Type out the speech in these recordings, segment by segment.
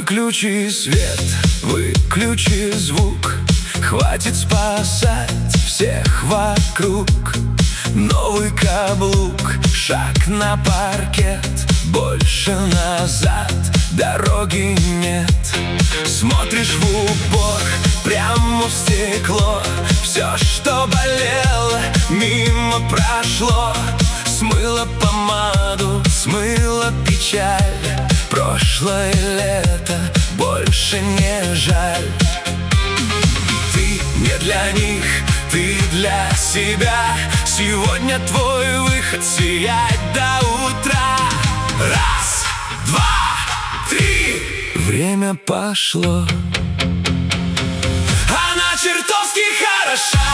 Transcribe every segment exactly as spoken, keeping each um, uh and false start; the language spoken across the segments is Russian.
Выключи свет, выключи звук, хватит спасать всех вокруг. Новый каблук, шаг на паркет, больше назад дороги нет. Смотришь в упор, прямо в стекло, все, что болело, мимо прошло. Смыло помаду, смыло печаль, прошлое лето больше не жаль. Ты не для них, ты для себя. Сегодня твой выход — сиять до утра. Раз, два, три. Время пошло. Она чертовски хороша,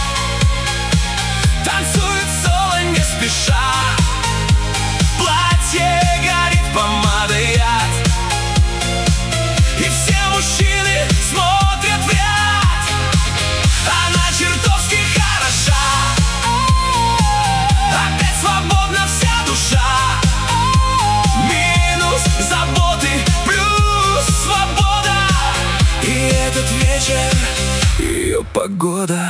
танцует соло не спеша. Платье горит, помада яд, и все мужчины смотрят в ряд. Она чертовски хороша, опять свободна вся душа. Минус заботы, плюс свобода. И этот вечер — ее погода.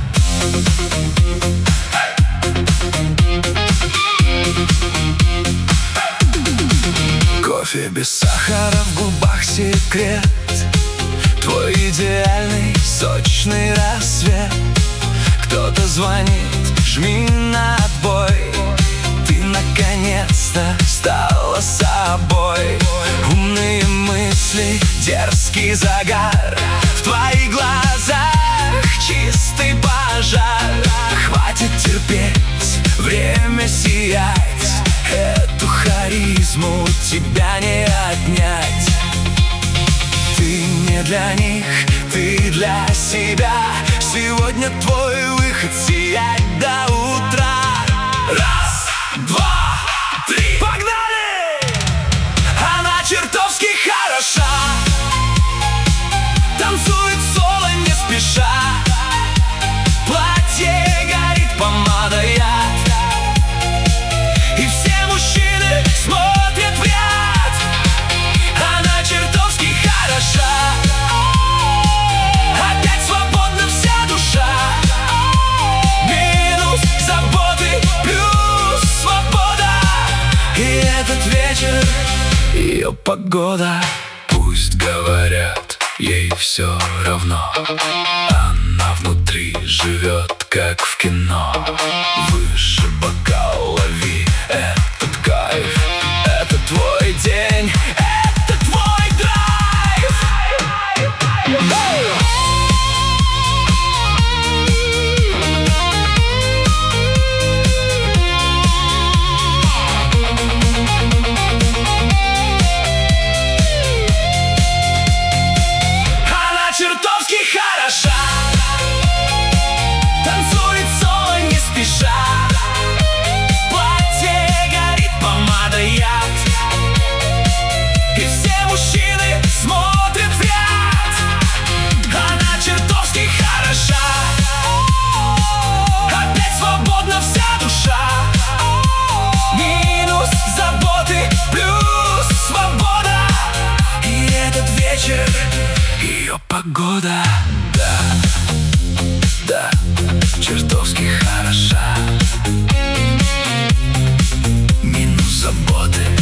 Кофе без сахара, в губах секрет, твой идеальный сочный рассвет. Кто-то звонит, жми на отбой, ты наконец-то стала собой. Умные мысли, дерзкий загар, в твоих глазах чистый пожар. Хватит терпеть, время сиять, эту харизму у тебя не отнять. Ты не для них, ты для себя. Сегодня твой выход — сиять до утра. Раз, два, три, погнали! Она чертовски хороша, танцует соло не спеша. Платье горит, помада яд, и все мужчины смотрят в ряд. Она чертовски хороша, опять свободна вся душа. Минус заботы, плюс свобода. И этот вечер — ее погода. Пусть говорят, ей все равно, она внутри живет, как в кино. Выше бокал, лови этот кайф. Это твой день, это твой драйв. Она чертовски хороша, танцует соло не спеша. Платье горит, помада яд, и все мужчины смотрят в ряд. Она чертовски хороша, опять свободна вся душа. Минус заботы, плюс свобода. И этот вечер — ее погода. Да, да, чертовски хороша. Минус заботы,